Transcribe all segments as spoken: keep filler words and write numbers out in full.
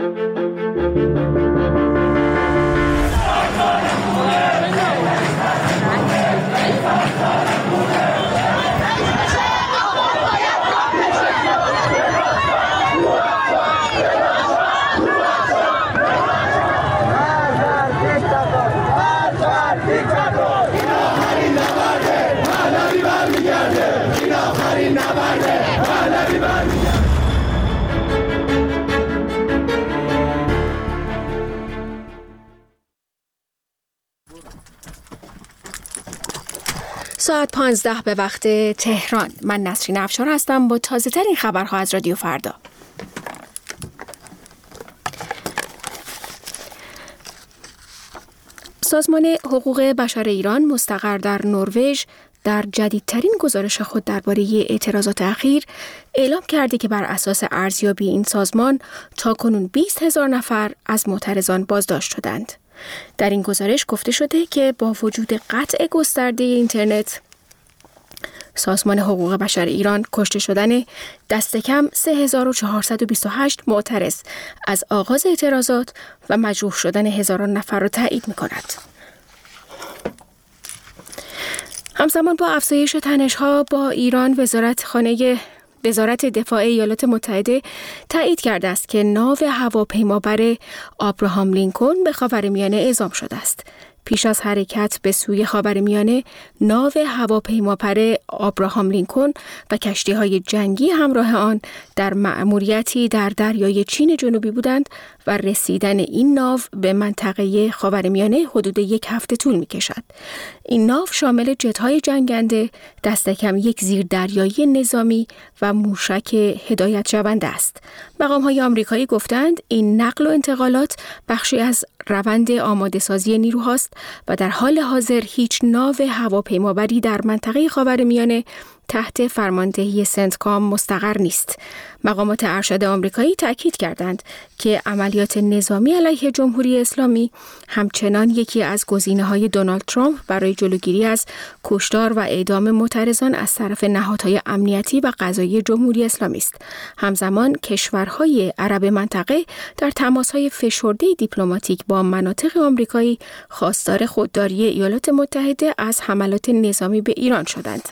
ساعت پانزده به وقت تهران. من نسرین افشار هستم با تازه ترین خبرها از رادیو فردا. سازمان حقوق بشر ایران مستقر در نروژ در جدیدترین گزارش خود درباره اعتراضات اخیر اعلام کرده که بر اساس ارزیابی این سازمان تاکنون بیست هزار نفر از معترضان بازداشت شدند. در این گزارش گفته شده که با وجود قطع گسترده اینترنت، سازمان حقوق بشر ایران کشته شدن دست کم سه هزار و چهارصد و بیست و هشت معترض از آغاز اعتراضات و مجروح شدن هزاران نفر را تایید می‌کند. همزمان با افزایش تنش‌ها با ایران، وزارت خانه وزارت دفاع ایالات متحده تایید کرده است که ناو هواپیمابر آبراهام لینکلن به خاورمیانه اعزام شده است. پیش از حرکت به سوی خاورمیانه، ناو هواپیمابر آبراهام لینکلن و کشتی‌های جنگی همراه آن در مأموریتی در دریای چین جنوبی بودند و رسیدن این ناو به منطقه خاورمیانه حدود یک هفته طول می‌کشد. این ناو شامل جت‌های جنگنده، دست کم یک زیردریایی نظامی و موشک هدایت شونده است. مقام‌های آمریکایی گفتند این نقل و انتقالات بخشی از روند آماده‌سازی نیروهاست و در حال حاضر هیچ ناو هواپیمابری در منطقه خاورمیانه تحت فرماندهی سنتکام مستقر نیست. مقامات ارشد آمریکایی تأکید کردند که عملیات نظامی علیه جمهوری اسلامی همچنان یکی از گزینه‌های دونالد ترامپ برای جلوگیری از کشتار و اعدام معترضان از طرف نهادهای امنیتی و قضایی جمهوری اسلامی است. همزمان کشورهای عرب منطقه در تماس‌های فشرده دیپلماتیک با مناطق آمریکایی خواستار خودداری ایالات متحده از حملات نظامی به ایران شدند.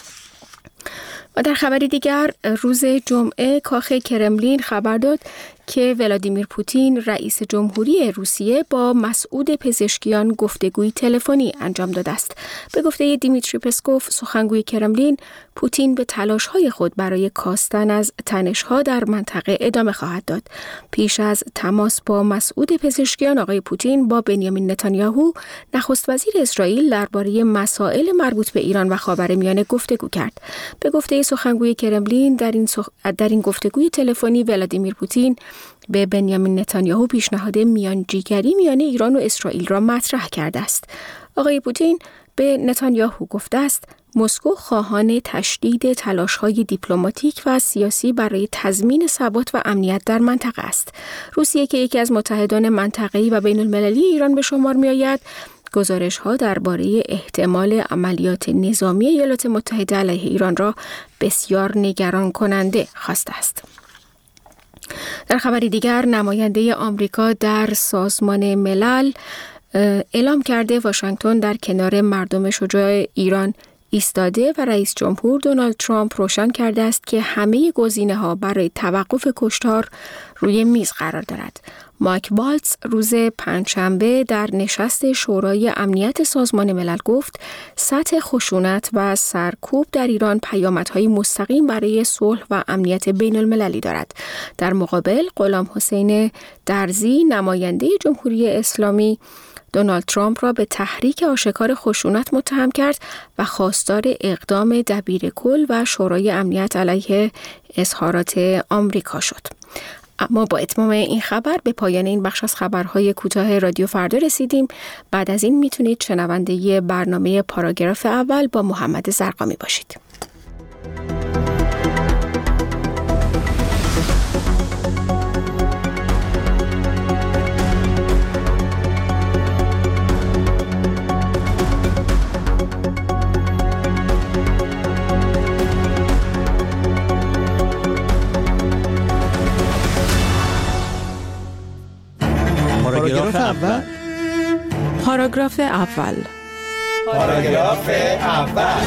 و در خبری دیگر، روز جمعه کاخ کرملین خبر داد که ولادیمیر پوتین رئیس جمهوری روسیه با مسعود پزشکیان گفتگوی تلفنی انجام داده است. به گفته دیمیتری پسکوف، سخنگوی کرملین، پوتین به تلاش‌های خود برای کاستن از تنش‌ها در منطقه ادامه خواهد داد. پیش از تماس با مسعود پزشکیان، آقای پوتین با بنیامین نتانیاهو، نخست وزیر اسرائیل، درباره مسائل مربوط به ایران و خاورمیانه گفتگو کرد. به گفته سخنگوی کرملین، در این سخ... در این گفتگوی تلفنی ولادیمیر پوتین به بنیامین نتانیاهو پیشنهاد میانجیگری میان ایران و اسرائیل را مطرح کرده است. آقای پوتین به نتانیاهو گفته است مسکو خواهان تشدید تلاش‌های دیپلماتیک و سیاسی برای تضمین ثبات و امنیت در منطقه است. روسیه که یکی از متحدان منطقه‌ای و بین‌المللی ایران به شمار می‌آید، گزارش‌ها درباره احتمال عملیات نظامی ایالات متحده علیه ایران را بسیار نگران کننده خواسته است. در خبری دیگر، نماینده آمریکا در سازمان ملل اعلام کرده واشنگتن در کنار مردم شجاع ایران ایستاده و رئیس جمهور دونالد ترامپ روشن کرده است که همه گزینه‌ها برای توقف کشتار روی میز قرار دارد. مایک والتز روز پنجشنبه در نشست شورای امنیت سازمان ملل گفت سطح خشونت و سرکوب در ایران پیامدهای مستقیم برای صلح و امنیت بین المللی دارد. در مقابل، غلام حسین درزی، نماینده جمهوری اسلامی، دونالد ترامپ را به تحریک آشکار خشونت متهم کرد و خواستار اقدام دبیر کل و شورای امنیت علیه اظهارات آمریکا شد. اما با اتمام این خبر به پایان این بخش از خبرهای کوتاه رادیو فردا رسیدیم. بعد از این میتونید شنونده برنامه پاراگراف اول با محمد زرقامی باشید. پاراگراف اول. پاراگراف اول. پاراگراف اول.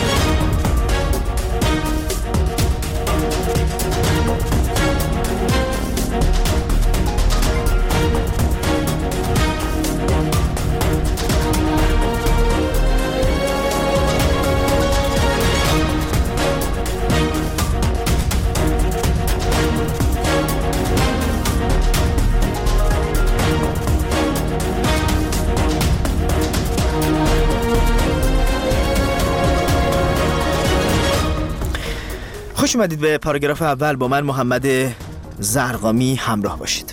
خوش اومدید به پاراگراف اول. با من محمد زرقامی همراه باشید.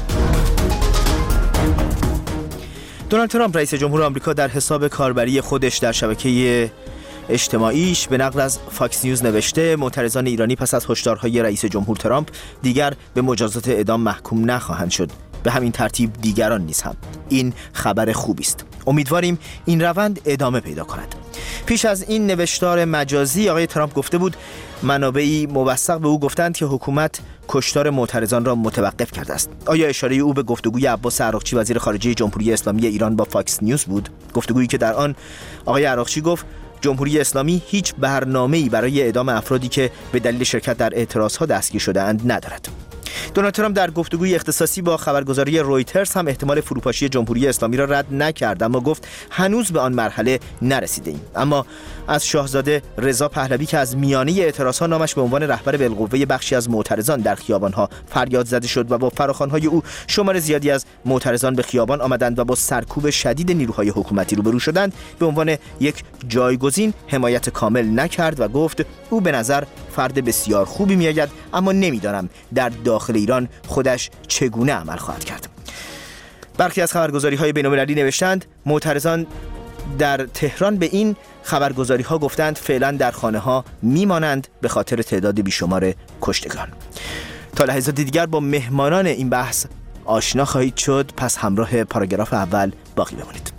دونالد ترامپ رئیس جمهور آمریکا در حساب کاربری خودش در شبکه اجتماعیش به نقل از فاکس نیوز نوشته معترضان ایرانی پس از هشدارهای رئیس جمهور ترامپ دیگر به مجازات اعدام محکوم نخواهند شد. به همین ترتیب دیگران نیز هم. این خبر خوبی است. امیدواریم این روند ادامه پیدا کند. پیش از این نوشتار مجازی آقای ترامپ گفته بود منابعی موثق به او گفتند که حکومت کشتار معترضان را متوقف کرده است. آیا اشاره او به گفتگوی عباس عراقچی وزیر خارجه جمهوری اسلامی ایران با فاکس نیوز بود؟ گفتگویی که در آن آقای عراقچی گفت جمهوری اسلامی هیچ برنامه‌ای برای اعدام افرادی که به دلیل شرکت در اعتراضها دستگیر شده‌اند ندارد. دونالد ترامپ در گفتگوی اختصاصی با خبرگزاری رویترز هم احتمال فروپاشی جمهوری اسلامی را رد نکرد، اما گفت هنوز به آن مرحله نرسیده‌ایم. اما از شاهزاده رضا پهلوی که از میانه اعتراضها نامش به عنوان رهبر بالقوه بخشی از معترضان در خیابان‌ها فریاد زده شد و با فراخوان‌های او شمار زیادی از معترضان به خیابان آمدند و با سرکوب شدید نیروهای حکومتی روبرو شدند، به عنوان یک جایگزین حمایت کامل نکرد و گفت او به نظر فرد بسیار خوبی میآید، اما نمیدانم در داخل ایران خودش چگونه عمل خواهد کرد. برخی از خبرگزاری‌های بین‌المللی نوشتند معترضان در تهران به این خبرگزاری‌ها گفتند فعلا در خانه‌ها میمانند به خاطر تعداد بیشمار کشتگان. تا لحظات دیگر با مهمانان این بحث آشنا خواهید شد، پس همراه پاراگراف اول باقی بمانید.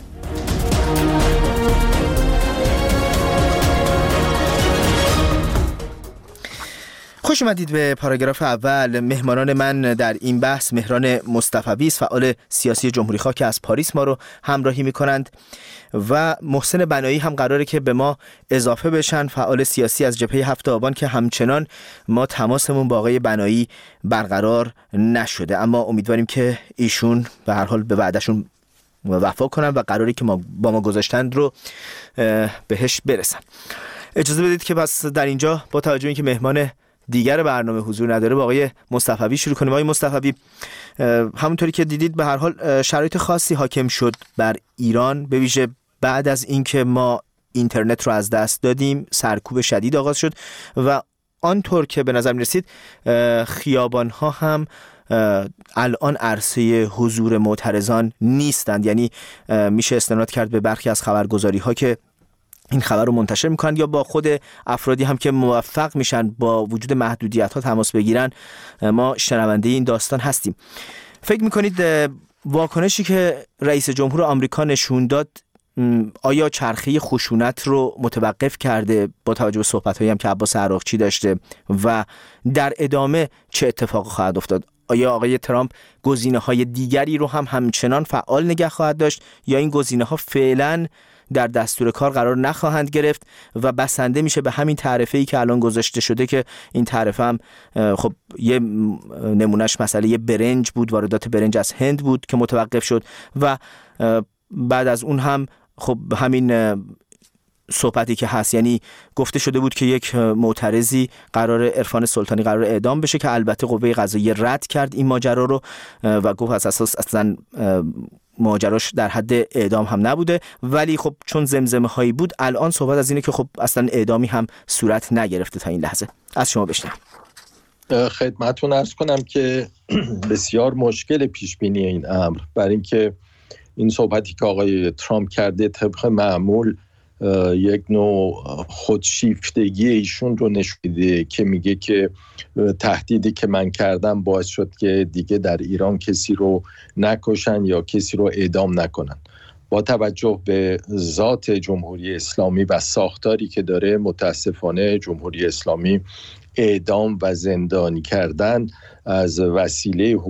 خوش اومدید به پاراگراف اول. مهمانان من در این بحث مهران مصطفوی است، فعال سیاسی جمهوری خواه که از پاریس ما رو همراهی می‌کنند، و محسن بنایی هم قراره که به ما اضافه بشن، فعال سیاسی از جبهه هفت آبان که همچنان ما تماسمون با آقای بنایی برقرار نشده، اما امیدواریم که ایشون به هر حال به وعدهشون وفا کنن و قراری که ما با ما گذاشتند رو بهش برسن. اجازه بدید که پس در اینجا با توجه اینکه مهمان دیگر برنامه حضور نداره با آقای مصطفوی شروع کنیم. آقای مصطفوی، همونطوری که دیدید به هر حال شرایط خاصی حاکم شد بر ایران، به ویژه بعد از اینکه ما اینترنت رو از دست دادیم، سرکوب شدید آغاز شد و آنطور که به نظر می رسید خیابان‌ها هم الان عرصه حضور معترضان نیستند. یعنی میشه استناد کرد به برخی از خبرگزاری‌ها که این خبر رو منتشر میکنند یا با خود افرادی هم که موفق میشن با وجود محدودیت‌ها تماس بگیرن. ما شنونده این داستان هستیم. فکر میکنید واکنشی که رئیس جمهور آمریکا نشون داد آیا چرخه خشونت رو متوقف کرده با توجه به صحبت‌هایی هم که عباس عراقچی داشته و در ادامه چه اتفاقی خواهد افتاد؟ آیا آقای ترامپ گزینه‌های دیگری رو هم همچنان فعال نگه خواهد داشت یا این گزینه‌ها فعلاً در دستور کار قرار نخواهند گرفت و بسنده میشه به همین تعرفه‌ای که الان گذاشته شده، که این تعرفه هم خب یه نمونهش مسئله یه برنج بود، واردات برنج از هند بود که متوقف شد و بعد از اون هم خب همین صحبتی که هست، یعنی گفته شده بود که یک معترضی قرار عرفان سلطانی قرار اعدام بشه که البته قوه قضاییه رد کرد این ماجرا رو و گفت از اساس اصلا ماجراش در حد اعدام هم نبوده، ولی خب چون زمزمه هایی بود الان صحبت از اینه که خب اصلا اعدامی هم صورت نگرفته تا این لحظه. از شما بشنویم. خدمتتون عرض کنم که بسیار مشکل پیش بینی این امر، برای اینکه این صحبتی که آقای ترامپ کرده طبق معمول یک نوع خودشیفتگی ایشون رو نشون میده که میگه که تهدیدی که من کردم باعث شد که دیگه در ایران کسی رو نکشن یا کسی رو اعدام نکنن. با توجه به ذات جمهوری اسلامی و ساختاری که داره، متاسفانه جمهوری اسلامی اعدام و زندانی کردن از وسیله